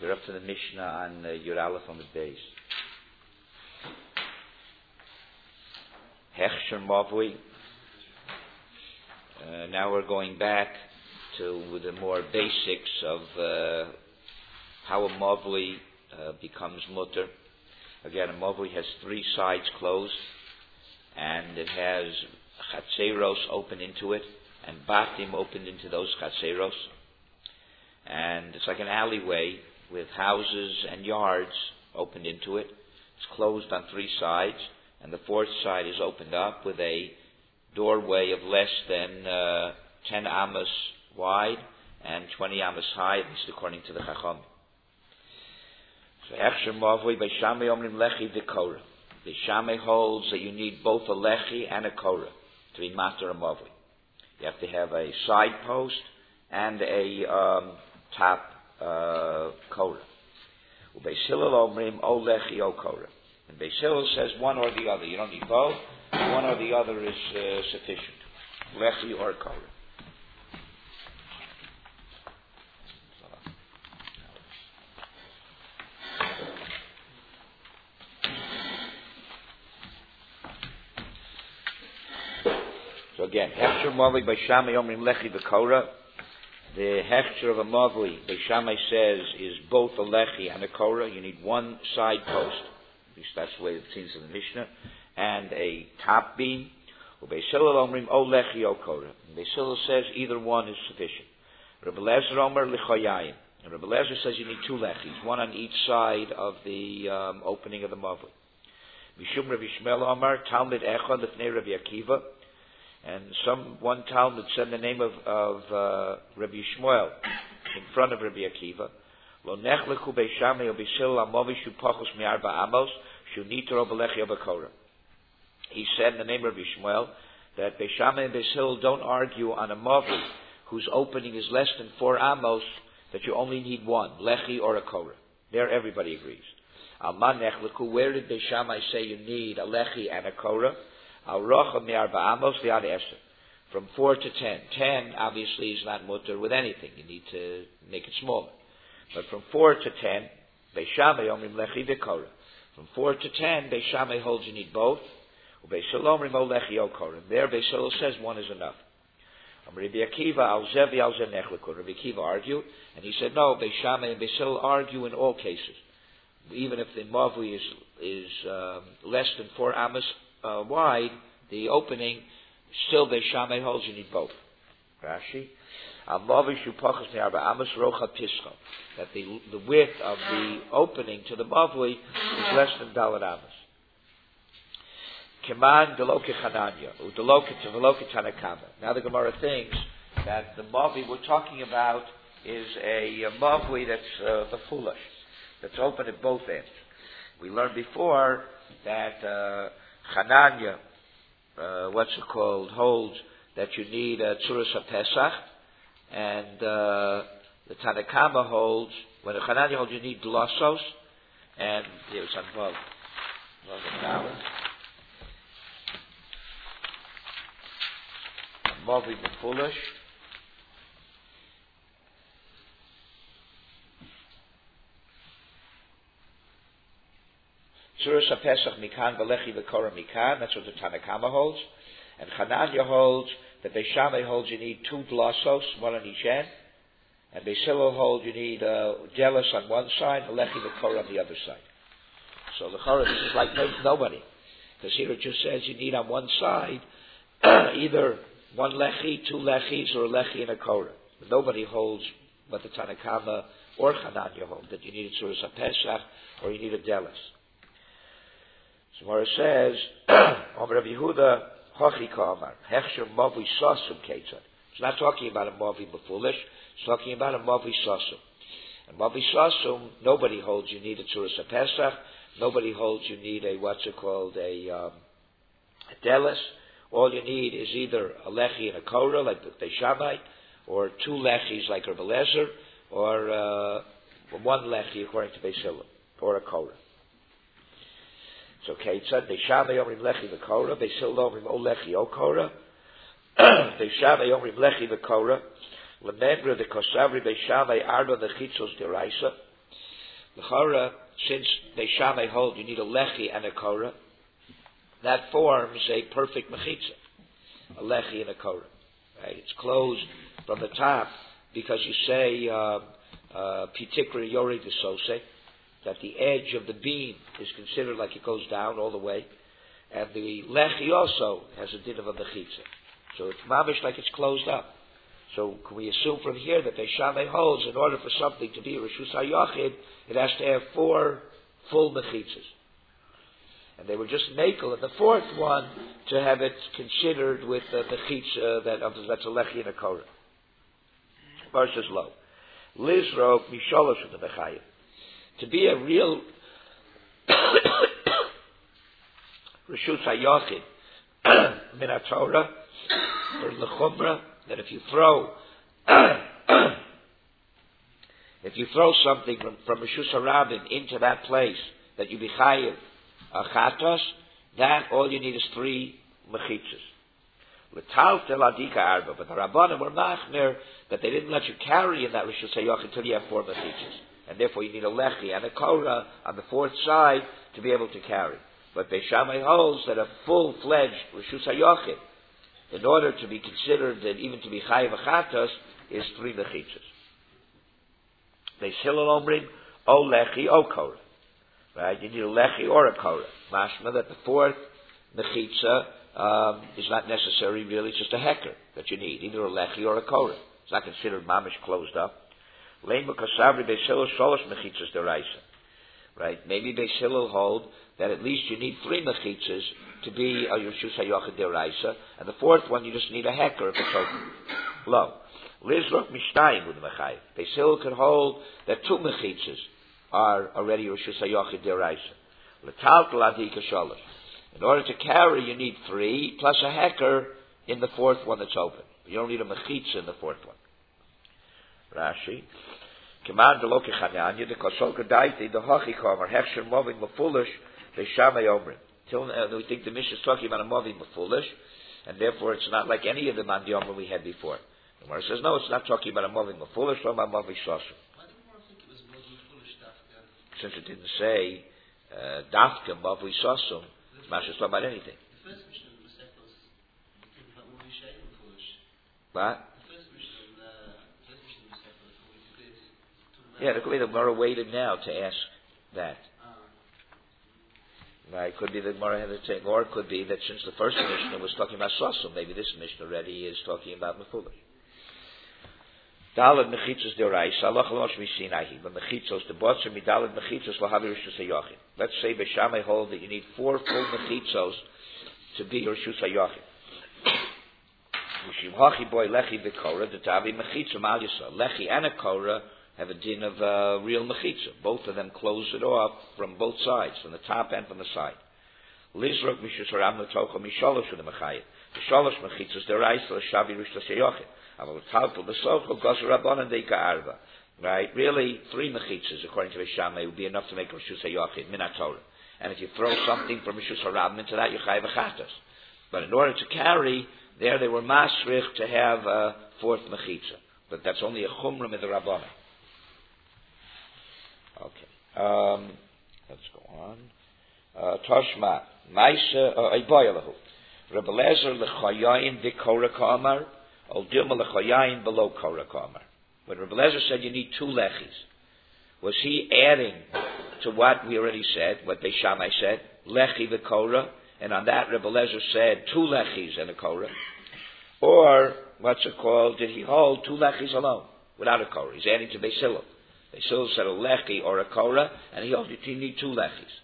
We're up to the Mishnah on Yud Aleph on the base. Hechsher Mavui. Now we're going back to the more basics of how a Mavui becomes mutter. Again, a Mavui has three sides closed, and it has chatzeros open into it, and batim opened into those chatzeros. And it's like an alleyway with houses and yards opened into it. It's closed on three sides, and the fourth side is opened up with a doorway of less than 10 amos wide and 20 amos high, at least according to the Chacham. So, Echsher Mavui Beishamei Omrim Lechi v'Korah. Beishamei holds that you need both a lechi and a korah to be master a Mavui. You have to have a side post and a top korah. Beis Hillel Omrim O Lechi O Korah. And Beis Hillel says one or the other. You don't need both. One or the other is sufficient. Lechi or korah. So again, Hechsher Mavui Beishamei Omrim Lechi v'Korah. The hechsher of a mavui, Beishamei says, is both a lechi and a korah. You need one side post, at least that's the way it seems in the Mishnah, and a top beam. Beis Hillel Omrim O lechi O korah. Beis Hillel says either one is sufficient. Rebbe Lezer Omer Lichoyayim. And Rebbe Lezer says you need two lechis, one on each side of the opening of the mavui. Mishum Rabbi Shmuel Omer Talmid Echad Lefnei Rabbi Akiva. And one Talmud said the name of Rabbi Shmuel in front of Rabbi Akiva. Lo nechlechu beishamei Beis Hillel amovi shu pachos mi'arba amos shu nitro b'lechi b'korah. He said in the name of Rabbi Shmuel that Beishamei and Beis Hillel don't argue on a mavi whose opening is less than 4 amos that you only need one, lechi or a korah. There everybody agrees. Alma nechlechu, where did Beishamei say you need a lechi and a korah? From 4 to 10. 10 obviously is not mutter with anything. You need to make it smaller. But from 4 to 10, Beishamei Omrim Lechi v'Korah. From 4 to 10, Beishamei holds you need both. Beis Hillel Omrim O Lechi O Korah. There Beis Hillel says one is enough. Rabbi Akiva al zevi al ze nechleku. Rabbi Akiva argued, and he said no. Beishamei and Beis Hillel argue in all cases, even if the mavui is less than 4 amos wide, the opening, still Beishamei holds you need both. Rashi, that the width of the opening to the mavui is less than Dalet amos. Keman deloke chananya, deloke tanakama. Now the Gemara thinks that the mavui we're talking about is a mavui that's the foolish, that's open at both ends. We learned before that Chananya, holds that you need Tzuras HaPesach, and the Tanakama holds, when the Chananya holds you need Glossos, and there's on Mavi the foolish. Tzuras HaPesach mikan v'lechi v'korah mikan. That's what the Tanakama holds. And Chananya holds that Beishamei holds you need 2 glossos, one on each end. And Beis Hillel holds you need jealous on one side, and lechi v'korah on the other side. So the Chorah, this is like nobody. Because here it just says you need on one side either one lechi, 2 lechis, or a lechi and a korah. But nobody holds what the Tanakama or Chananya hold, that you need a Tzuras HaPesach or you need a jealous. So where it says, Rabbi Yehuda Hochi Ka'amar, Hechsher Mavui Sasum Ketzad. It's not talking about a Mavi Befoolish, it's talking about a Mavi Sasum. And Mavi Sasum, nobody holds you need a Tzuras HaPesach, nobody holds you need a delis. All you need is either a lechi and a korah, like the Beishamei, or 2 lechis, like Rebbe Lezer, or 1 lechi, according to Beis Hillel, or a korah. So Ketzad, Beishamei Omrim Lechi v'Korah, Beis Hillel Omrim O Lechi O Korah, Beishamei Omrim Lechi v'Korah, Lemedra the Kosavri Beishamei Arba the Chitzos Deraisa. L'chora, since they Shammai hold you need a lechi and a korah, that forms a perfect mechitza, a lechi and a korah. Right? It's closed from the top because you say pitikra yori desose, that the edge of the beam is considered like it goes down all the way, and the lechi also has a din of a mechitza. So it's mamish like it's closed up. So can we assume from here that Beis Shammai holds in order for something to be Reshus HaYachid, it has to have 4 full mechitzas. And they were just makel in the 4th one to have it considered with the mechitza that's a lechi and a korah. Versus low. Lizrok misholosh of the mechayim. To be a real Reshus HaYachid min HaTorah or lechumra, that if you throw something from Reshus HaRabim into that place that you be chayiv chatos, that all you need is 3 mechitzas. L'tal tel adika arba, but the Rabbanim were machmer that they didn't let you carry in that Reshus HaYachid until you have 4 mechitzas, and therefore you need a lechi and a korah on the 4th side to be able to carry. But Beis Shammai holds that a full-fledged Reshus HaYachid, in order to be considered and even to be chayiv chatos, is 3 mechitzas. Beis Hillel omrim o lechi o korah. Right? You need a lechi or a korah. Mashma that the 4th mechitza is not necessary really, it's just a heker that you need, either a lechi or a korah. It's not considered mamish closed up. Lein b'kasavri Beis Hillel sholosh mechitzas deraisa. Right? Maybe Beis Hillel hold that at least you need 3 mechitzas to be a Reshus HaYachid deraisa, and the 4th one you just need a heker if it's open. Low. Lizrok mishtayim with mechayim. Beis Hillel can hold that 2 mechitzas are already Reshus HaYachid deraisa. L'tal adika sholosh. In order to carry, you need 3 plus a heker in the 4th one that's open. You don't need a mechitza in the 4th one. Rashi. Command the loke chananya the kosol gedaite the hachi kamer hechsher moving mefulish Beis Shammai omrim. Till now we think the Mishnah is talking about a moving mefulish, and therefore it's not like any of the mandiyomah we had before. The Gemara says no, it's not talking about a moving mefulish, but about moving shoshu. Since it didn't say dafka moving shoshu, it's not talking about anything. The first Mishnah in the Masechos talking about moving shayim mefulish. What? Yeah, the Gemara waited now to ask that. Right, could be the Gemara had to take, or it could be that since the first Mishnah was talking about Sosum, maybe this Mishnah already is talking about Mefulish. Dalad mechitzos deraisa, Allah chalosh misinahi, but mechitzos, the botzer midalad mechitzos lahavi Reshus HaYachid. Let's say Beis Shammai hold that you need 4 full mechitzos to be Reshus HaYachid. Mishim hachi boy lechi v'korah, the tavi mechitzos mal yisrael. Lechi and a korah have a din of real mechitza. Both of them close it off from both sides, from the top and from the side. Lizrok mishus haram l'tocha misholosh u'nemachayim. The sholosh mechitzas deraisa l'shavi Reshus HaYachid. Aval l'taltel b'socho gozer rabbanan deika arba. Right? Really, 3 mechitzas, according to Beis Shammai, would be enough to make Reshus HaYachid, min HaTorah. And if you throw something from Reshus HaRabim into that, you chayiv chatas. But in order to carry, there they were masrich to have a 4th mechitza. But that's only a chumra with the rabbanan. Okay. Let's go on. Toshma. Maisa Iboyalahu. Rebbe Lezer lechayayin v'korah ka'amar, or dilma lechayayin below korah ka'amar. When Rebbe Lezer said you need 2 lechis, was he adding to what we already said, what Beis Shammai said, lechi v'korah, and on that Rebbe Lezer said 2 lechis and a korah? Or, what's it called, did he hold 2 lechis alone, without a korah? He's adding to Beis Hillel. Beis Hillel said a lechi or a korah, and he held you need 2 lechis.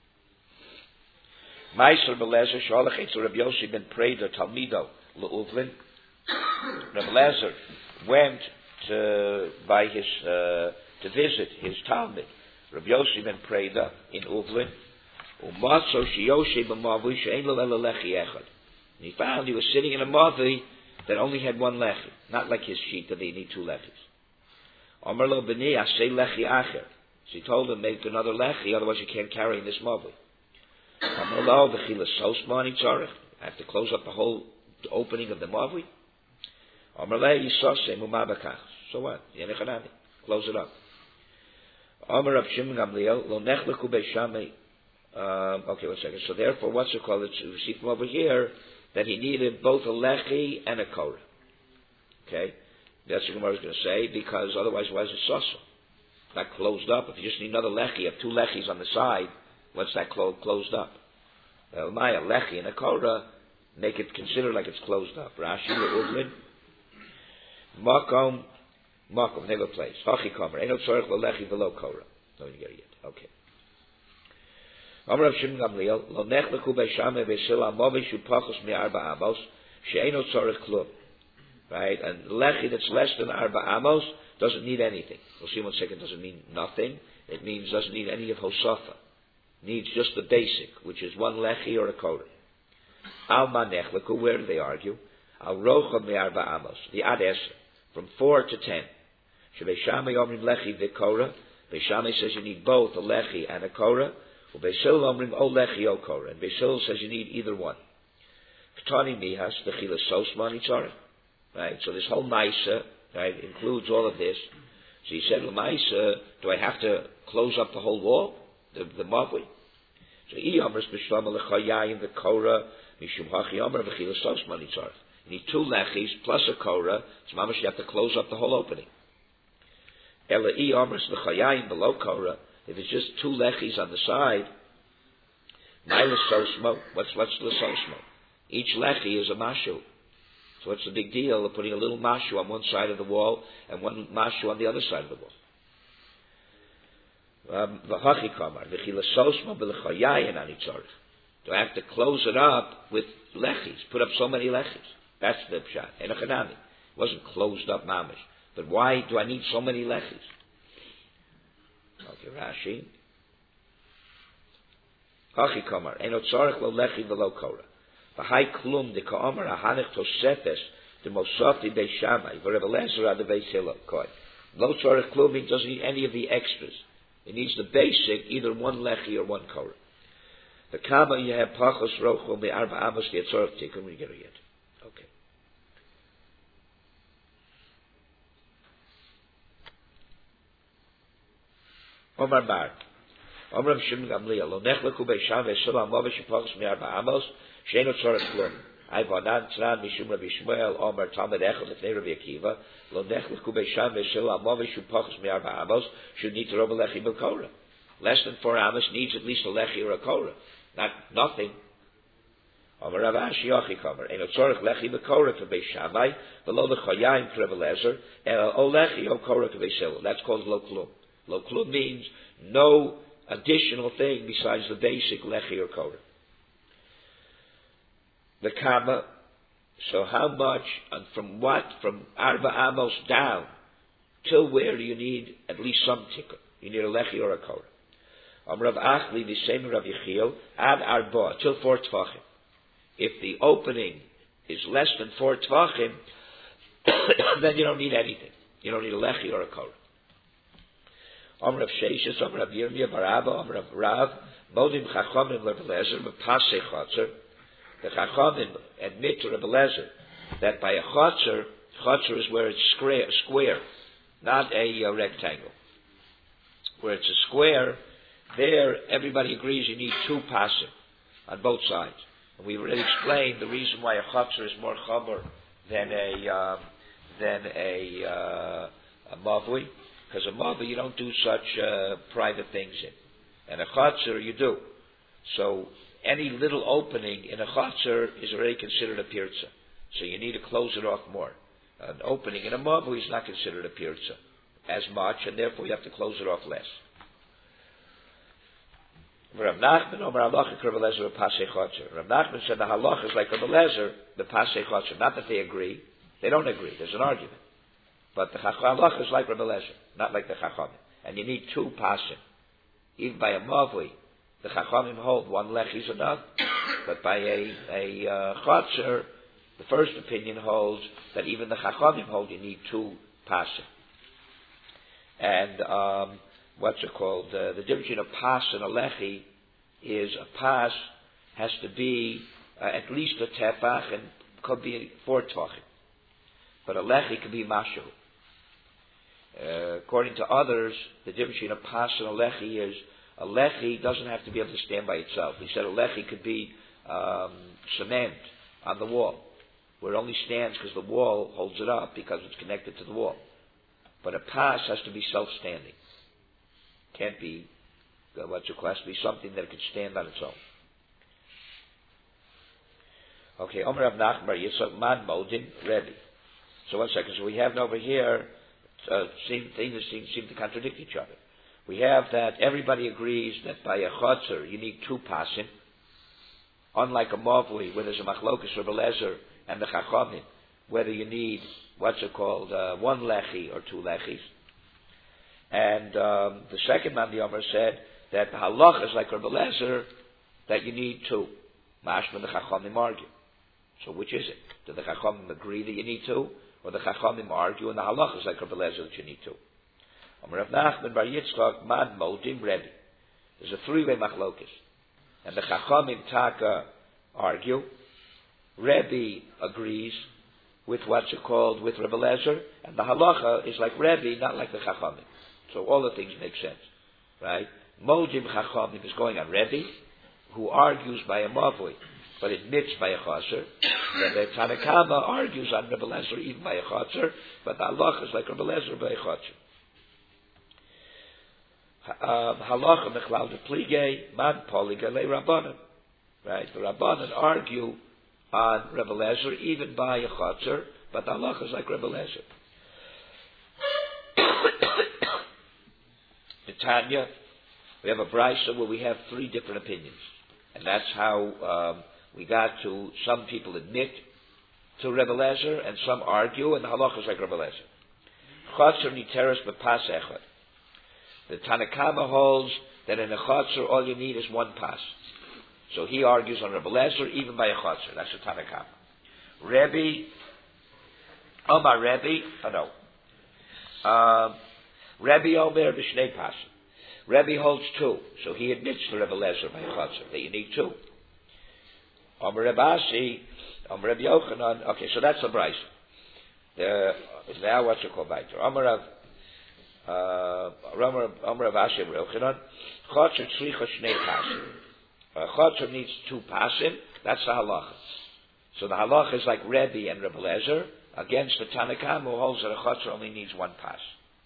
Meiser Belezer Shalach Eitz Rabbi Yossi ben Preda Talmido LeUvlin. Rabbi Lezer went to visit his Talmud, Rabbi Yossi ben Preda in Uvlin. Umatzo Shiyoshe b'Mavi she'ein lo ela lechi echad. And he found he was sitting in a mavi that only had 1 lechi, not like his sheet that they need 2 lechis. Amar lo b'ni asay lechi acher. So he told him make another lechi, otherwise you can't carry in this mavi. I have to close up the whole opening of the mavi. So what? Close it up. Amar Rav Shimon Gamliel, lo nechleku beishamei. Okay, 1 second. So therefore, what's it called? We see from over here that he needed both a lechi and a korah. Okay? That's what Gemara is going to say, because otherwise, why is it sasa? Not closed up. If you just need another lechi, you have 2 lechis on the side, what's that closed up? Well, my a lechi and a korah make it considered like it's closed up. Rashi, Le'udlin, Makom, never place. Hachi kamer, Eino tzorech le'lechi v'lo korah. No, you get it yet. Okay. Amar Rav Shimon Gamliel, lo nechleku beishamei v'sil amovi shu pachos mi'arba amos, she'eino tzorech klum. Right? And lechi that's less than arba amos doesn't need anything. We'll see in 1 second, doesn't mean nothing. It means doesn't need any of hosafa. Needs just the basic, which is 1 lechi or a korah. Al ma nechleku, where do they argue? Al rocha mi'arba amos, the ad eser, from 4 to 10. Shebeishamei omrim lechi v'korah. Beishamei says you need both a lechi and a korah. Ubesil omrim o lechi o korah. And Beisil says you need either one. Ketani mihas techilas sosman itzarech. Right, so this whole Maisa, right, includes all of this. So he said, Maisa, do I have to close up the whole wall, the mavui? So he amers b'shlama l'chayayim v'korah mishum hachi amer v'chilas sosman itzarech. You need 2 lechis plus a korah. So mamash, you have to close up the whole opening. Ela I amers l'chayayim below korah. If it's just 2 lechis on the side, ma'ila sosmo. What's the sosmo? Each lechi is a mashu. So what's the big deal of putting a little mashu on one side of the wall and 1 mashu on the other side of the wall? V'hachi kamar v'chila sosma b'lechayayin ani tzarich. Do I have to close it up with lechis? Put up so many lechis. That's the pshat. Enochanami. It wasn't closed up mamish. But why do I need so many lechis? Okay, Rashi. Hachi kamar eno tzarich lo lechi v'lo korah. V'hai klum de ka'amar ahanech tosefes de mosati beishamai v'Reb Elazar ad beis Hillel koi. Lo tzarich klum, he doesn't need any of the extras. He needs the basic, either 1 lechi or 1 korah. The kama you have pachos rochel me arba amos the tzarich tikkun we get it yet. Okay. Omar Mar. Omar Rav Shimon Gamliel lo nechleku beishamai v'sil amovi shepachos me arba amos. Sheino tzorech klum. I vanan tzran mishum Rabbi Shmuel Omer Talmud Echad lefnei Rabbi Akiva lo nechleku beishamai v'sil amovi shu pachos mi'arba amos should need to rob a lechi b'korah. Less than 4 amos needs at least a lechi or a korah. Not nothing. Omer Rav Ashi Yochi Kamer Eino tzorech lechi b'korah to beishamai v'lo l'chayayim to Reb Elazar o lechi o korah to beisil. That's called lo klum. Lo klum means no additional thing besides the basic lechi or korah. The kama, so how much, and from what, from arba amos down, till where do you need at least some tikkun? You need a lechi or a korah. Rav Achli, the same Rav Yechiel, ad arba, till 4 tvachim. If the opening is less than 4 tvachim, then you don't need anything. You don't need a lechi or a korah. Rav Sheshes, Rav Yirmiyah bar Abba, Rav Rav, modim chachamim Reb Elazar, b'pasei chotzer. The Chachamim admit to Reb Elazar that by a chotzer is where it's square, not a rectangle. Where it's a square, there everybody agrees you need 2 pasim on both sides. And we've already explained the reason why a chotzer is more chamer than a mavui, because a mavui you don't do such private things in, and a chotzer you do. So any little opening in a chotzer is already considered a pirza. So you need to close it off more. An opening in a mavui is not considered a pirza as much, and therefore you have to close it off less. Rav Nachman said the halach is like Reb Elazar, the pasei chotzer. Not that they agree. They don't agree. There's an argument. But the halach is like Reb Elazar, not like the chachamim. And you need 2 pasim. Even by a mavui, the Chachamim hold 1 lechi is enough, but by a chotzer, the first opinion holds that even the Chachamim hold you need 2 pasim. And what's it called? The difference between a pas and a lechi is a pas has to be at least a tefach and could be 4 tvachim, but a lechi could be mashu. According to others, the difference between a pas and a lechi is a lechi doesn't have to be able to stand by itself. He said a lechi could be cement on the wall, where it only stands because the wall holds it up because it's connected to the wall. But a pas has to be self-standing. Can't be, what's your class, be something that could stand on its own. Okay, Omer Rav Nachman bar Yitzchak man modin Rebbe. So 1 second. So we have over here things seem to contradict each other. We have that everybody agrees that by a chotzer you need 2 pasim, unlike a mavli where there's a machlokas or belezer and the chachamim, whether you need what's it called 1 lechi or 2 lechis. And the second man, the Omer, said that the halach is like Rabbi Lezer, that you need 2. Mashma the chachamim argue. So which is it? Do the chachamim agree that you need 2? Or the chachamim argue and the halach is like Rabbi Lezer that you need 2? Omer Rav Nachman bar Yitzchak man modim Rebbe. There's a 3-way machlokas. And the chachamim taka argue. Rebbe agrees with what's it called, with Rabbi Lezer, and the halacha is like Rebbe, not like the chachamim. So all the things make sense, right? Modim chachamim is going on Rebbe, who argues by a mavui, but admits by a chaser. And the Tanakama argues on Rabbi Lezer even by a chaser, but the halacha is like Rabbi Lezer by a chaser. Halacha mechlal de plige man poliga le rabbanan, right? The rabbanan argue on Rebbe Lezer even by a chaser, but the halacha is like Rebbe Lezer. In Tanya, we have a brisa where we have 3 different opinions, and that's how we got to. Some people admit to Rebbe Lezer, and some argue, and the halacha is like Rebbe Lezer. Chaser niteres bepas echad. The Tanakama holds that in a chaser all you need is 1 pas. So he argues on Rebbe Lezer even by a chaser. That's the Tanakama. Rebbe, Omar Rebbe, Rebbe Omer b'shnei pas. Rebbe holds 2, so he admits to Rebbe Lezer by a chaser that you need 2. Omar Rebbe Asi, Omar Rebbe Yochanan. Okay, so that's the brisa. Now what's it called? Omar Rav Asi Rebbe Yochanan. Chaser tzricha shnei pasim. Chaser needs 2 pasim. That's the halacha. So the halacha is like Rebbe and Rebbe Lezer against the Tanakam who holds that a chaser only needs 1 pas.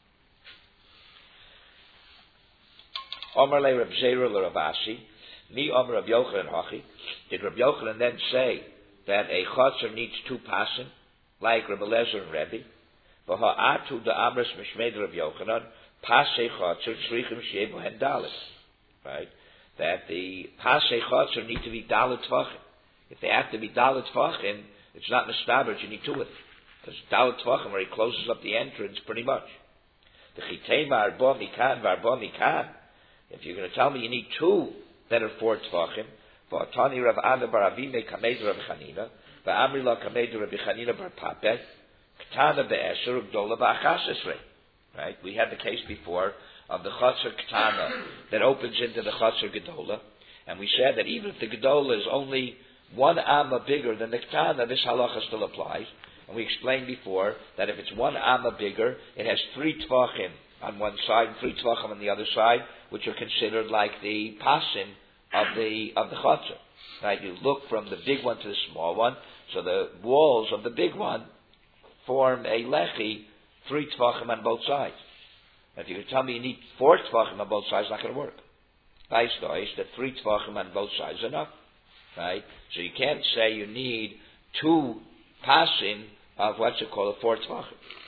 Omar le Reb Zera le Rav Asi, mi Omar Rav Yochanan hachi. Did Reb Yochanan then say that a chaser needs 2 pasim, like Rebbe Lezer and Rebbe? V'ha'atu da amras mishmed Reb Yochanan, pasei chaser tzrichim she'eh bohen dalet. Right? That the pasei chaser need to be dalet tvachim. If they have to be dalet tvachim, it's not mistaber, you need 2 of them. Because dalet tvachim, where he closes up the entrance pretty much. The chitema arba mikan v'arba mikan. If you're going to tell me you need 2 that are 4 tvachim, v'atani Rav Ana bar Avime kamed Rav Chanina, v'amri la kamed Rav Chanina bar Pape, Ketana be'esher ugdola ba'achas esrei. Right? We had the case before of the Chatzar Ketana that opens into the Chatzar Gedola, and we said that even if the Gedola is only 1 amma bigger than the Ketana, this halacha still applies. And we explained before that if it's 1 amma bigger, it has 3 tvachim on one side and 3 tvachim on the other side, which are considered like the pasim of the Chatzar. Right? You look from the big one to the small one, so the walls of the big one form a lechi, 3 tvachim on both sides. If you can tell me you need 4 tvachim on both sides, it's not going to work. Nice noise that 3 tvachim on both sides is enough. Right? So you can't say you need 2 pasim of what's it called, a 4 tvachim.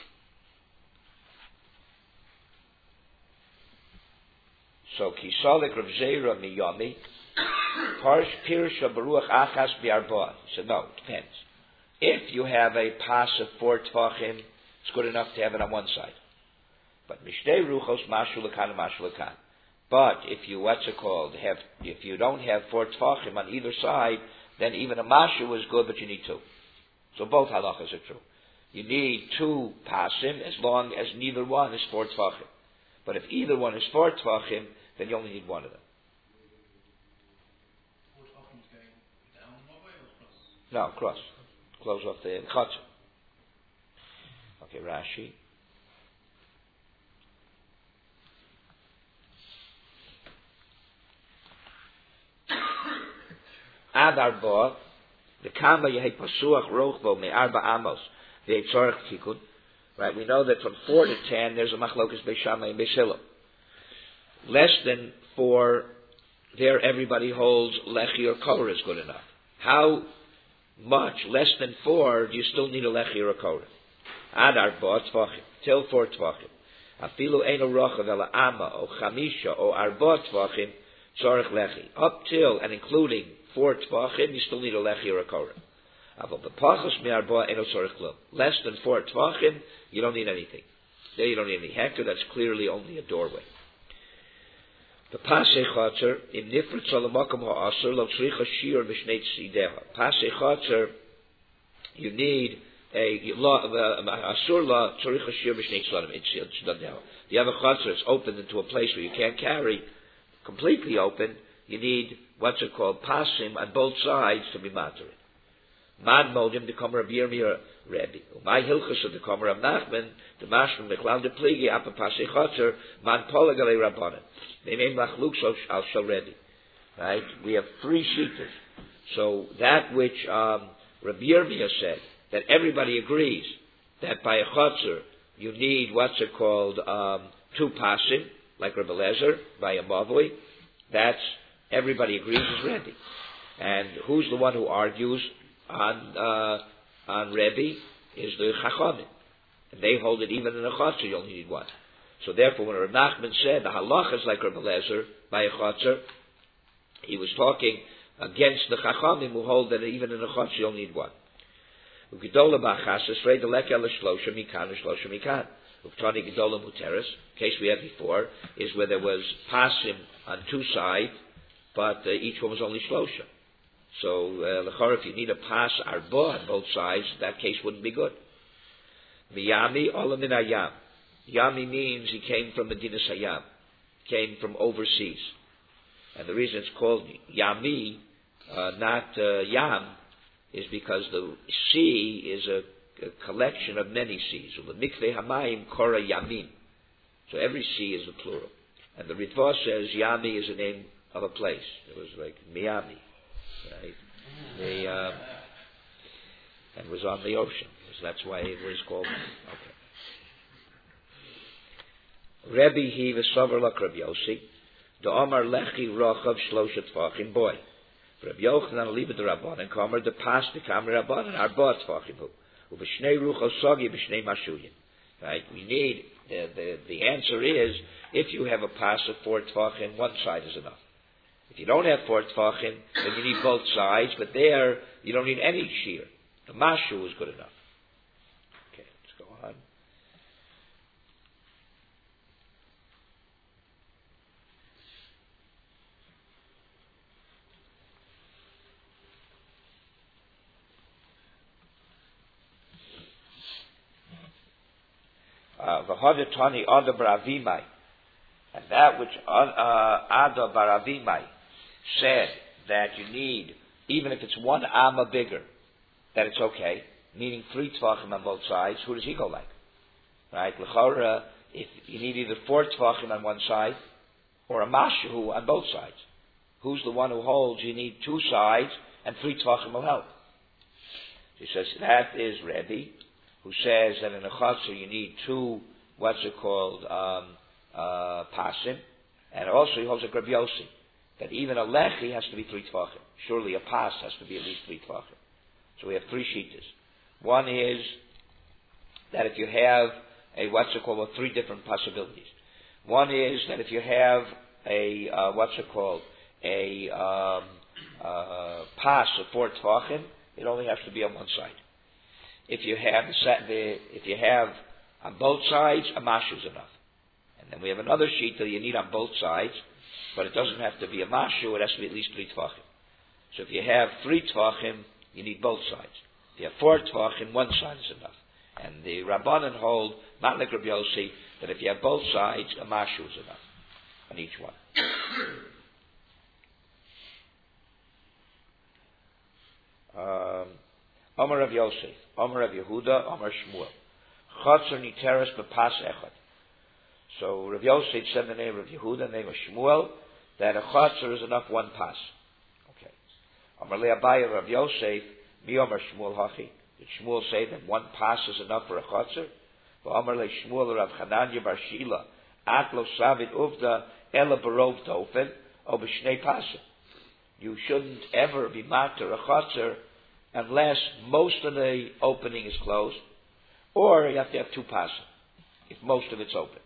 So kisalik Rav Zera miyami, parsh pirsha baruch achas bi'arba. He said, no, it depends. If you have a pas of 4 tvachim, it's good enough to have it on one side. But mishtei ruchos mashu lekan and mashu lekan. But if you if you don't have 4 tvachim on either side, then even a mashu is good, but you need 2. So both halachas are true. You need 2 pasim as long as neither one is 4 tvachim. But if either one is 4 tvachim, then you only need 1 of them. 4 tvachim is going down one way or across? No, cross. Close off the chatzah. Okay, Rashi. ad arba, the kama yehi pasuach rochbo me arba amos, the tzorach tikun. Right, we know that from 4 to 10 there's a machlokas Beis Shammai and Beis Hillel. Less than 4, there everybody holds lechi or korah is good enough. How much less than 4 do you still need a lechi or a korah? Ad arba tvachim, till 4 tvachim. Afilu eino rochav ela ama o chamisha o arba tvachim tzorach lechi. Up till and including 4 tvachim, you still need a lechi or a korah. Aval b'pachos mi arba eino tzorach klum. Less than 4 tvachim, you don't need anything. There you don't need any hector. That's clearly only a doorway. The pasei chatzar im nifritz alamakam ha'asur lo tzricha shir v'shnei tzideha. Pasei chatzar, you need a asur la tzricha shir v'shnei tzideha. You have a chatzar that's opened into a place where you can't carry, completely open. You need what's it called pasim on both sides to be matter. Man modim the comer of Yirmiyah Rebbe. My hilchus of the comer of Nachman, the mashman the cloud the pligi apa pasei chatzar man polagalei rabbanan. They name machluk al shalredi. Right? We have 3 shittas. So that which Rabbi Yirmiyah said, that everybody agrees that by a chatzar you need what's it called 2 pasim, like Rabbi Lezer, by a mavoi. That's everybody agrees is Rebbe. And who's the one who argues on Rebbe is the Chachamim. And they hold it even in a chatzar you only need 1. So therefore, when Rav Nachman said the halach is like Rabbi Lezer by a chatzar, he was talking against the Chachamim who hold that even in a chatzar you only need 1. Ugedola b'achasas reid lekel l'shlosha mikan l'shlosha mikan. Uktani gedola muteres. Case we had before is where there was pasim on 2 sides, but each one was only shlosha. So l'chor, if you need a pas arba on both sides, that case wouldn't be good. Miyami olam min hayam. Yami means he came from Medina Sayyam, came from overseas. And the reason it's called Yami, not Yam, is because the sea is a collection of many seas. So the Mikveh Hamayim Kora Yamin. So every sea is the plural. And the Ritva says Yami is the name of a place. It was like Miami, right? And was on the ocean. So that's why it was called. Okay. Rebbe he v'sover lak Rabbi Yossi, the Omar lechi rochav shlosha tvachim boy. Rabbi Yochanan libed Rabbanan kamer the pas the kamer Rabbanan arba tvachim hu. Uv'shnei ruchos sogi v'shnei mashuyim. Right? We need the answer is if you have a pas of 4 tvachim, 1 side is enough. If you don't have 4 tvachim, then you need both sides. But there you don't need any shear. The mashu is good enough. Okay, let's go on. V'hodetani Ada Baravimai, and that which Ada Baravimai said that you need, even if it's 1 amma bigger, that it's okay, meaning 3 tvachim on both sides. Who does he go like? Right? L'chora, if you need either 4 tvachim on one side or a mashu on both sides, who's the one who holds you need 2 sides and 3 tvachim will help? He says that is Rebbe, who says that in a chatzar you need 2, what's it called, pasim, and also he holds a Rabbi Yossi, that even a lechi has to be 3 tvachim. Surely a pas has to be at least 3 tvachim. So we have 3 shittas. One is that if you have a, what's it called, 3 different possibilities. One is that if you have a, pas of 4 tvachim, it only has to be on one side. If you have on both sides, a mashu is enough. And then we have another sheet that you need on both sides, but it doesn't have to be a mashu, it has to be at least 3 tvachim. So if you have 3 tvachim, you need both sides. If you have 4 tvachim, one side is enough. And the Rabbanan hold, not like Rabbi Yossi, that if you have both sides, a mashu is enough on each one. Omer Rav Yosef, Omer Rav Yehuda, Omer Shmuel. Chatzar niteres bepas echad. So Rav Yosef said the name of Yehuda, the name of Shmuel, that a chatzar is enough 1 pas. Okay. Amar le Abaye Rav Yosef, mi Amar Shmuel Hachi. Did Shmuel say that one pass is enough for a chotzer? Amar le Shmuel Rav Chananya bar Shila, at lo savit uvda ela barov tofen o b'shnei pasim. You shouldn't ever be matter a chotzer unless most of the opening is closed, or you have to have two pasim if most of it's open.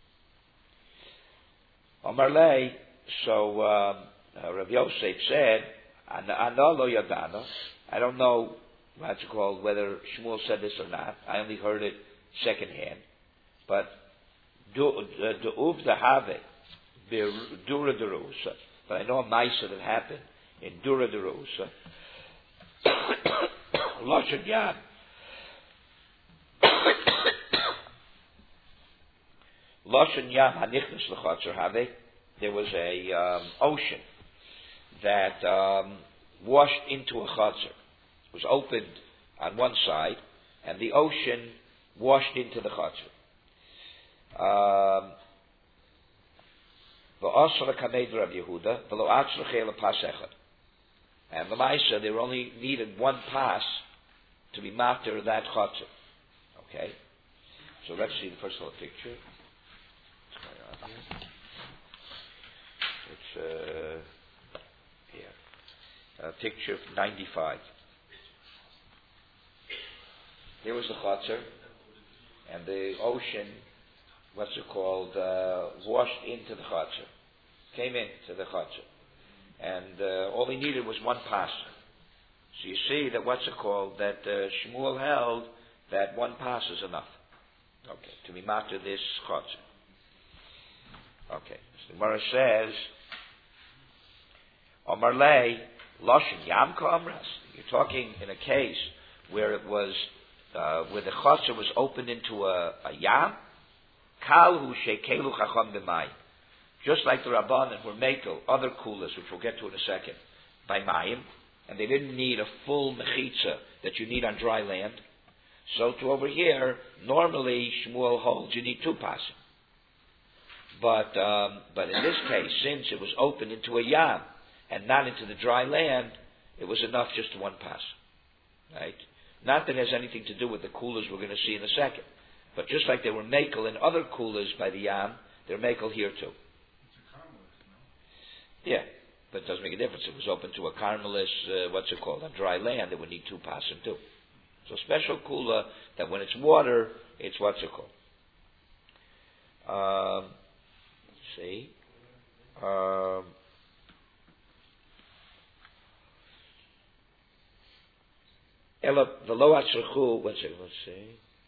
Amar le, so Rav Yosef said, Ana lo yadana. I don't know what's it called, whether Shmuel said this or not. I only heard it secondhand. But du'uv dehave dura derusa. But I know a ma'aser that happened in dura derusa. Lashon yam. Lashon yam hanichnas l'chatzer have. There was a ocean that washed into a chotzer. It was opened on one side, and the ocean washed into the chotzer. And the Maisa, they only needed one pass to be matter that chotzer. Okay? So let's see the first little picture. It's a picture of 95. Here was the chotzer, and the ocean, washed into the chotzer, came into the chotzer, and all he needed was one pass. So you see that that Shmuel held that one pass is enough. Okay, to be matter this chotzer. Okay, so the Gemara says, Omar lei loshin yam ka'amras. You're talking in a case where it was where the chotzer was opened into a yam. Kalhu shekelu chacham b'mayim. Just like the Rabbanan were mekel other kulas, which we'll get to in a second, by mayim, and they didn't need a full mechitza that you need on dry land. So to over here, normally Shmuel holds you need two pasim. But in this case, since it was opened into a yam and not into the dry land, it was enough just to one pass. Right? Not that it has anything to do with the kulas we're going to see in a second. But just like they were makel in other kulas by the yam, they're makel here too. It's a carmelist, no? Yeah, but it doesn't make a difference. It was open to a carmelist, on dry land, they would need two pasim too. So special kula that when it's water, it's let's see. Ela v'lo atzruchu. Let's see.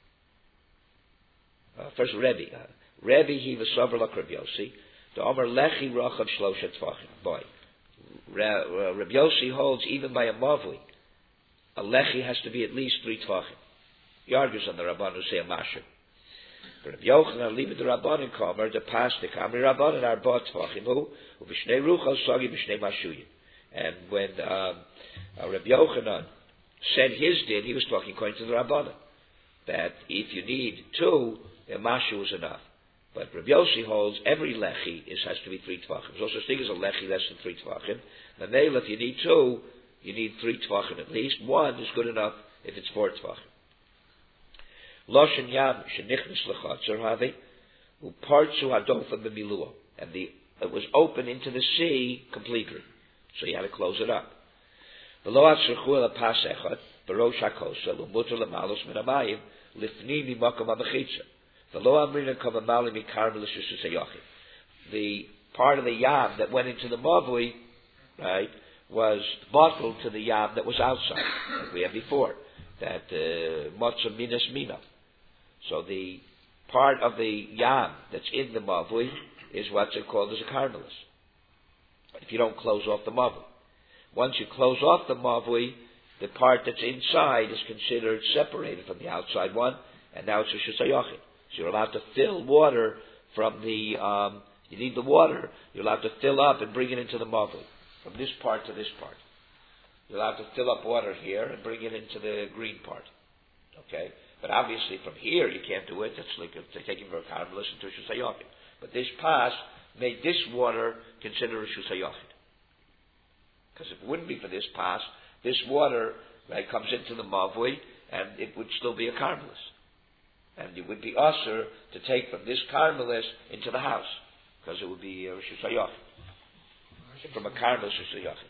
First, Rebbe. Rebbe he was sober like Rabbi Yossi. The Omer lechi rochav shlosha tfachim. Boy, Rabbi Yossi holds even by a mavli, a lechi has to be at least 3 tfachim. He argues on the Rabbanan who say a masher. Rabbi Yochanan leave it the Rabbanan kamer the pasuk Amri Rabbanan arba tfachim hu u'b'shnei ruchal sagi b'shnei mashuyim. And when Rabbi Yochanan said his din, he was talking according to the Rabbanan that if you need 2, a mashu is enough. But Rabbi Yossi holds every lechi has to be 3 tefachim. There's also such thing as a lechi less than 3 tefachim. The nail, if you need 2, you need 3 tefachim at least. 1 is good enough if it's 4 tefachim. Loshen yam shenichnis lechatzer havi upartzu hadofa b'miluah, and it was open into the sea completely, so you had to close it up. V'lo atzruchu el pas echad b'rosh hakosa l'muter l'malos min hamayim lifni mimakom ha'mechitza. V'lo amrina kavamali mikarmel l'shusus hayochim. The part of the yam that went into the mavui, right, was bottled to the yam that was outside, like we had before, that motzah minas mina. So the part of the yam that's in the mavui is what's called as a carmelis. If you don't close off the mavui. Once you close off the mavui, the part that's inside is considered separated from the outside one, and now it's a shusayachim. So you're allowed to fill water from the, you need the water, you're allowed to fill up and bring it into the mavui, from this part to this part. You're allowed to fill up water here and bring it into the green part. Okay? But obviously from here you can't do it. That's like taking for a carmelis into a shusayachim. But this pas made this water considered a shusayachim. Because if it wouldn't be for this pass, this water, right, comes into the mavui, and it would still be a carmelis. And it would be usher to take from this carmelis into the house, because it would be Rosh Hashanah. From a carmelis Rosh Hashanah.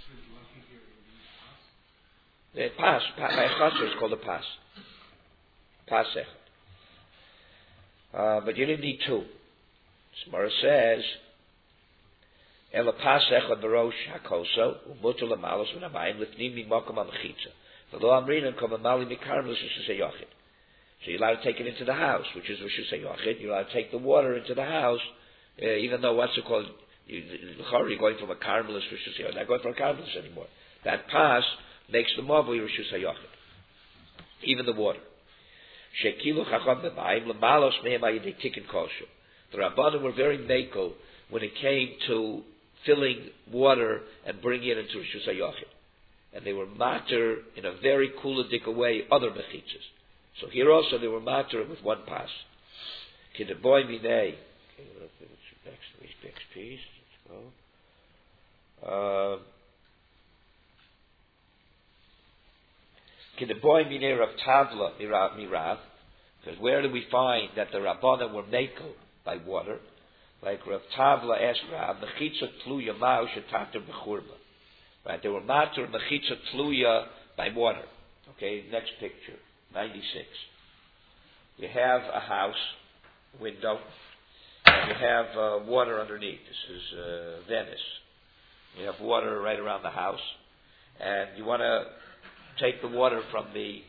The pass, by Chasser is called a pass. Pasech. But you didn't need two. Smara says, Ela pasech barosh hakoso umutul amalos v'namayim lifnim mimakom amachitza. V'lo amrinan kom amali mikarmelis Rosh Hashanah. So you're allowed to take it into the house, which is Rosh Hashanah. You're allowed to take the water into the house, even though what's it called? You're going from a carmelis Rosh Hashanah. You're not going from a carmelis anymore. That pass makes the mavui Rosh Hashanah. Even the water. Shekilu chacham b'mayim l'malos mehem ayidei tikkun kosher. The Rabbanim were very makel when it came to filling water and bringing it into Rosh Hashanah. And they were matter in a very kuladic way other mechitzas. So here also they were matter with one pass. Kideboy minei. Next piece. Let's go. Kideboy minei Rav Tavla mirav. Because where do we find that the Rabbanim were makel by water? Like Rav Tavla asked Rav, mechitza tluya ma'u shetater b'churba. Right, they were matter mechitza tluya by water. Okay, next picture, 96. You have a house, window, and you have water underneath. This is Venice. You have water right around the house, and you want to take the water from the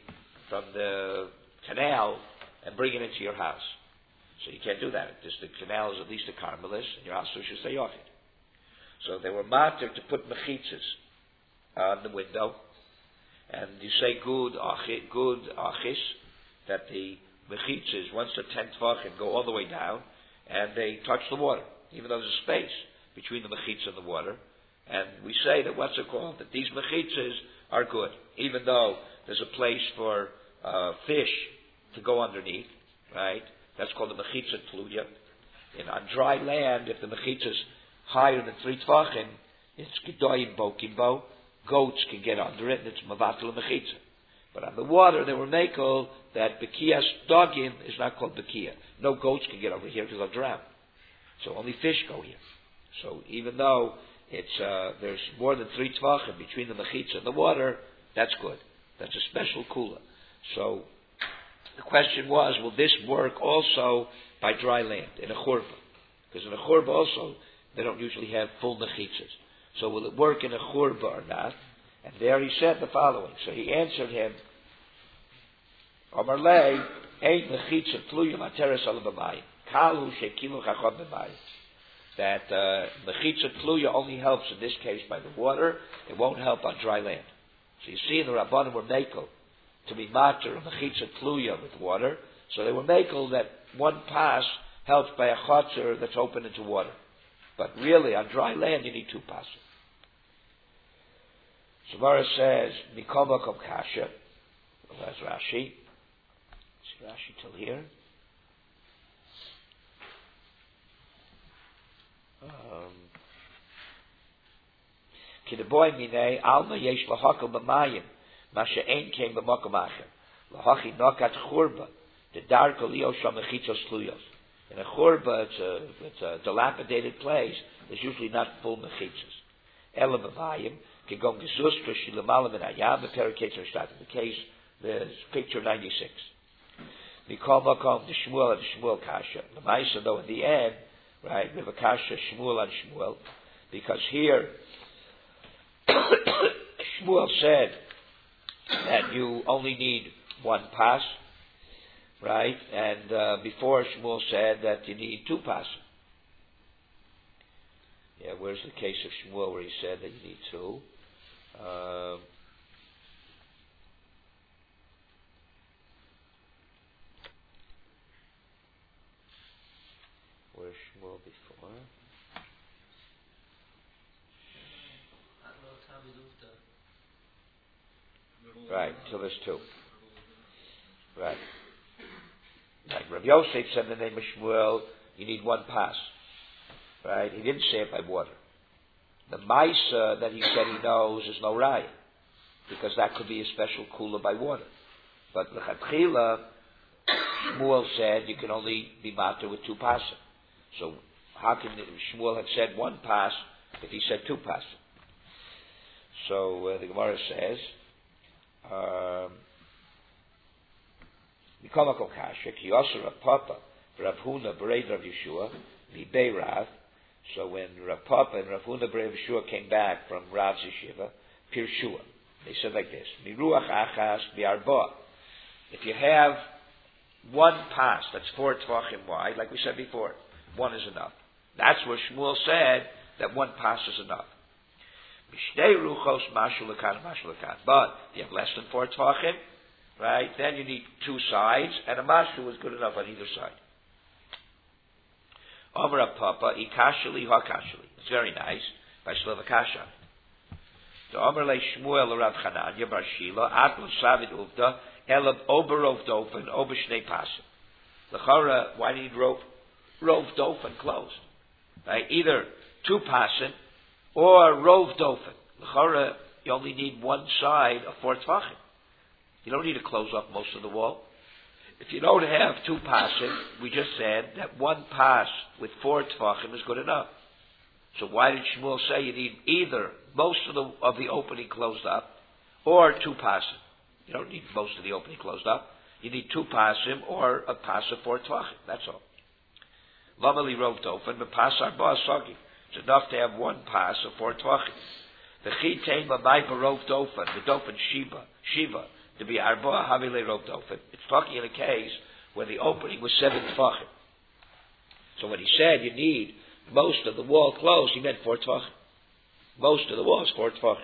canal and bring it into your house. So you can't do that. The canal is at least a carmelis, and your house should stay off it. So they were matter to put mechitzas on the window, and you say good achis, that the mechitzas, once the 10 tvachim, go all the way down, and they touch the water, even though there's a space between the mechitzah and the water. And we say that what's it called? That these mechitzas are good, even though there's a place for fish to go underneath, right? That's called the mechitza tluya. And on dry land, if the mechitza is higher than 3 tvachim, it's gedoyim bo kimbo. Goats can get under it, and it's mavatul mechitza. But on the water, they were makel that bekias dogim is not called bekia. No goats can get over here because they'll drown. So only fish go here. So even though it's there's more than 3 tvachim between the mechitza and the water, that's good. That's a special kula. So the question was, will this work also by dry land, in a churba? Because in a churba also, they don't usually have full mechitzas. So will it work in a churba or not? And there he said the following. So he answered him, Omar lei, ein mechitza tluyim ateres ala b'mayim. Kalu shekilu chacham b'mayim. That mechitza tluya only helps in this case by the water. It won't help on dry land. So you see, the Rabbanim were makel to be matter of mechitza tluya with water. So they were makel that one pass helps by a chotzer that's open into water. But really, on dry land, you need 2 passes. Samara says, Mikoma kom kasha. Well, that's Rashi. See Rashi till here. Kideboy minei alma yesh lahakal b'mayim masha ein came b'makom acher lahachi nokat churba the dark olio sham mechitzos tluyos. In a churba, it's a dilapidated place. There's usually not full mechitzos. Ela b'mayim kigom gezustra shilamalam and ayam b'periketzer shtat. In the case, there's picture 96. Mikol makom the Shmuel kasha. The Maisa though in the end, right, we have a kasha Shmuel on Shmuel, because here Shmuel said that you only need 1 pass, right? And before Shmuel said that you need 2 passes. Yeah, where's the case of Shmuel where he said that you need 2? Where's Shmuel before? Right, so there's 2. Right. Like Rabbi Yosef said in the name of Shmuel, you need 1 pass. Right? He didn't say it by water. The Maisa that he said he knows is no raya, because that could be a special cooler by water. But l'chatchila, Shmuel said you can only be matter with 2 pasim. So how can Shmuel have said 1 pas if he said 2 pasim? So the Gemara says, Mikolakol Kasha, Ki Yosser Rav Papa, Rav Huna, Bereid Rav Yeshua, Mibei Rav. So when Rav Papa and Rav Huna, Bereid Rav Yeshua came back from Rav's yeshiva, Pirshua, they said like this, Miruach Achas Bi'arba. If you have 1 pas, that's 4 tvachim wide, like we said before, 1 is enough. That's where Shmuel said that 1 pas is enough. Mishnei ruchos mashu lekan, mashu lekan. But if you have less than 4 tvachim, right, then you need 2 sides, and a mashu is good enough on either side. Omer Papa, ikashali hakashali. It's very nice, but I still have a kasha. The Omer le Shmuel Rav Chananya bar Shila, Atlo Savid Uvda, Elab Oberov Dofen, Obershnei Pasim. L'chara, why do you need Rov Dofen closed? Right? Either 2 pasim or Rov Dofen. L'chara, you only need 1 side of 4 tvachim. You don't need to close off most of the wall. If you don't have 2 pasim, we just said that 1 pas with 4 tvachim is good enough. So why did Shmuel say you need either most of the opening closed up or 2 pasim? You don't need most of the opening closed up. You need 2 pasim or a pas of 4 tvachim. That's all. Lamali Rov Dofen, but pas arba sagi. It's enough to have 1 pas of 4 tvachim. The chitein mamai barov Dofen, the Dofen Shiva, to be arba havile Rov Dofen. It's talking in a case where the opening was 7 tvachim. So when he said you need most of the wall closed, he meant 4 tvachim. Most of the wall is 4 tvachim.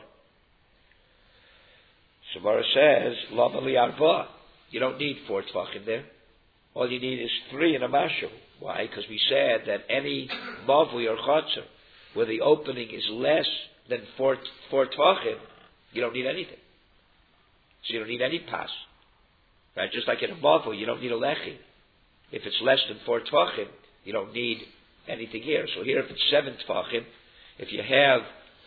Samara says, Lamali arba. You don't need 4 tvachim there. All you need is 3 in a mashu. Why? Because we said that any mavli or chotzer where the opening is less than 4 tvachim, you don't need anything. So you don't need any pas. Right? Just like in a mavli, you don't need a lechi. If it's less than 4 tvachim, you don't need anything here. So here, if it's 7 tvachim, if you have,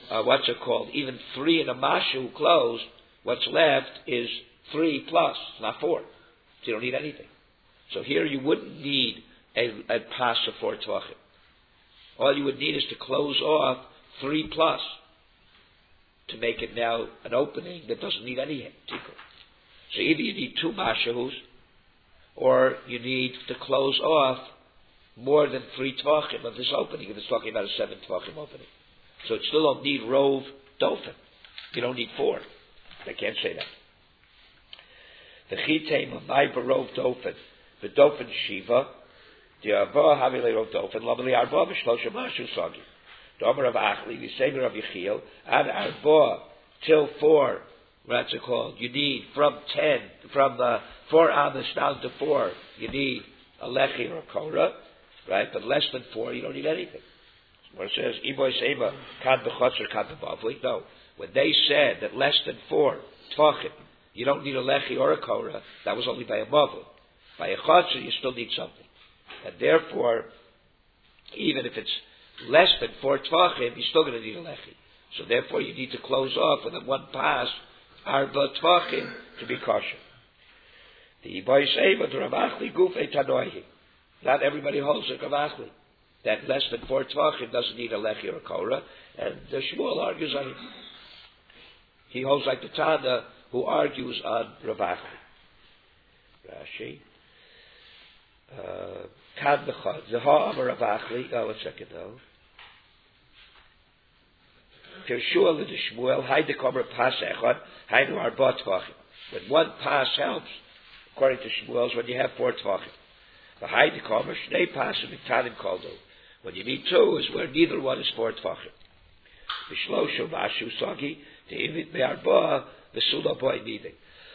even 3 in a mashu closed, what's left is 3 plus, not 4. So you don't need anything. So here you wouldn't need a pas of 4 tvachim. All you would need is to close off 3 plus to make it now an opening that doesn't need any tikkun. So either you need 2 mashahus, or you need to close off more than 3 tvachim of this opening, if it's talking about a 7 tvachim opening. So it still don't need rov dofen. You don't need 4. They can't say that. The chitein of my barov dofen, the dofen shiva, the arba havile rov dofen, lamali arba v'shlosha mashu sagi. The Omer of Achli, the same of Yechiel, and arba till 4. What's it called? You need from 4 amas down to 4. You need a lechi or a korah, right? But less than 4, you don't need anything. Where it says iboy seba kad b'chotzer kad b'bavli. No, when they said that less than 4 tvachim, you don't need a lechi or a korah, that was only by a mavli. By a chotzer, you still need something, and therefore, even if it's less than 4 tvachim, you're still going to need a lechi. So therefore, you need to close off with a 1 pas arba tvachim to be kosher. The iboy seba to Rav Achli gufei tanoihi. Not everybody holds like Rav Achli that less than 4 tvachim doesn't need a lechi or a korah, and the Shmuel argues on it. He holds like the Tana who argues on Rav Achli. Rashi. Kad b'chad. Zeha amar Rav Achli. Oh, 1 second though. Kershua l'de Shmuel. Hayde komer pas echad. Haynu arba tvachim. When 1 pas helps, according to Shmuel's, when you have 4 tvachim. The hayde komer shnei pasim miktanim koldo. When you need 2 is where neither one is 4 tvachim. V'shloshu mashu sagi. The imit be'arba, the suda boy needing.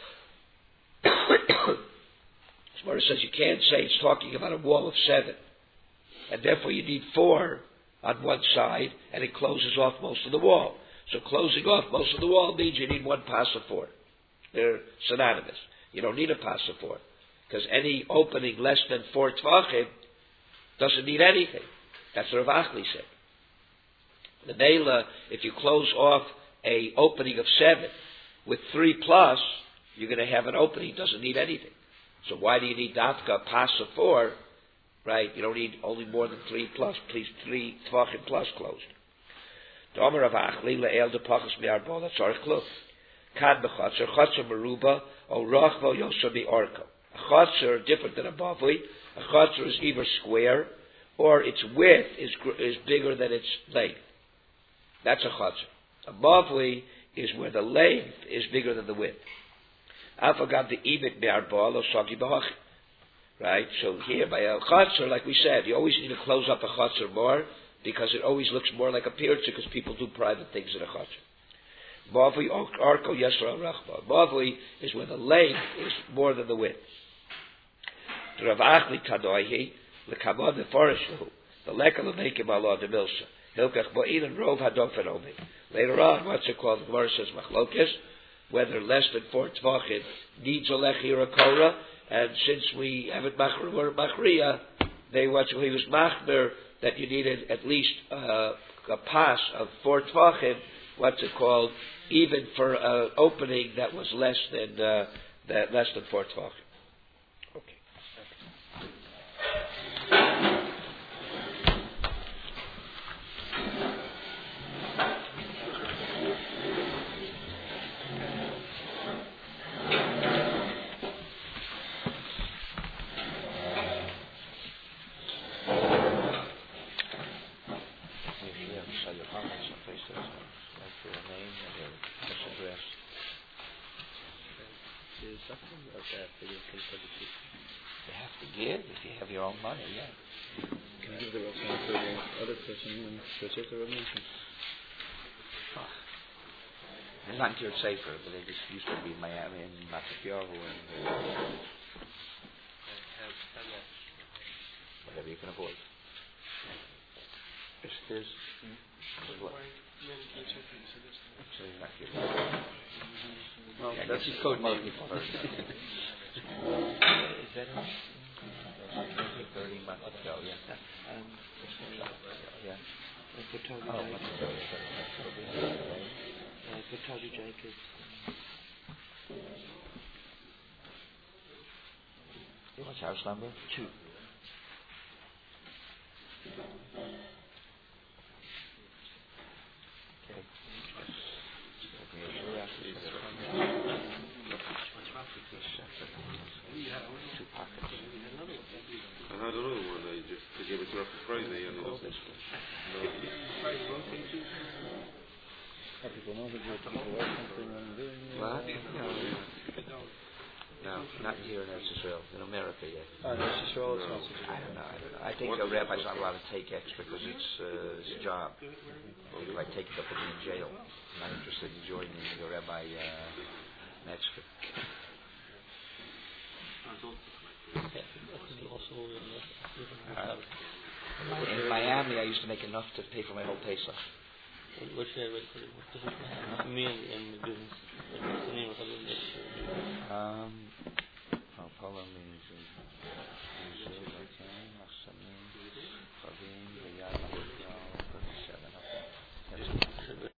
Smara says you can't say it's talking about a wall of 7, and therefore you need 4 on one side, and it closes off most of the wall. So closing off most of the wall means you need 1 pas of 4. They're synonymous. You don't need a pas of 4, because any opening less than 4 tvachim doesn't need anything. That's what Rav Achli said. The Mela, if you close off a opening of 7 with 3 plus, you're going to have an opening. It doesn't need anything. So why do you need Dafka Pas of 4? Right? You don't need only more than 3 plus. Please, 3 Tvachim plus closed. Domer of Achli, Le'el de Pachas Mi'arbol, that's our kluf. Kad B'chatzer, Chatzer Meruba, O Rachvo Yosha Mi'orko. A Chatzer, different than a Bavui. A Chatzer is either square, or its width is bigger than its length. That's a Chatzer. A Bavui is where the length is bigger than the width. Afagad the Ibit Mi'arbol, O Sagi B'chachim. Right? So here, by a Chatzer, like we said, you always need to close up a Chatzer more, because it always looks more like a pirza, because people do private things in a Chatzer. Bavui Arko Yesra Rachba. Bavui is where the length is more than the width. The Rav Achli Kadoihi, the Kabod the Foreshlu, the Lekal of Mekim Allah de Milsa, Hilkach Bo'in and Rov Hadofen Omi. Later on, what's it called? The Gemara says Machlokes, whether less than 4 Tvachim needs a Lechi or a Korah, and since we haven't Machriya, he was Machmer that you needed at least a pass of 4 Tvachim, what's it called, even for an opening that was less than 4 Tvachim. Okay. You have to give if you have your own money, yeah. Can you give the rest to the other person and switch it to the nation? It's not here safer, but it just used to be in Miami and Matapyahu and whatever you can avoid. If there's what? Actually, not here. Well, yeah, that's his code name. Is that enough? 30 Matapyahu, yeah. Yeah. Toby Jacobs. What's house number? 2. Okay. Two pockets. I had another one that you just gave it to us for Friday and Call this one. People know that you're something and doing it. What? No, not here in Israel. In America yet. That's Israel. It's not I don't know. I think a rabbi's not allowed to take extra because it's his job. It's like taking up and being in jail. I'm not interested in joining the rabbi extra. In Miami, I used to make enough to pay for my whole Pesach. What should I write for it? Me and the business. What's the name of the business? Poland means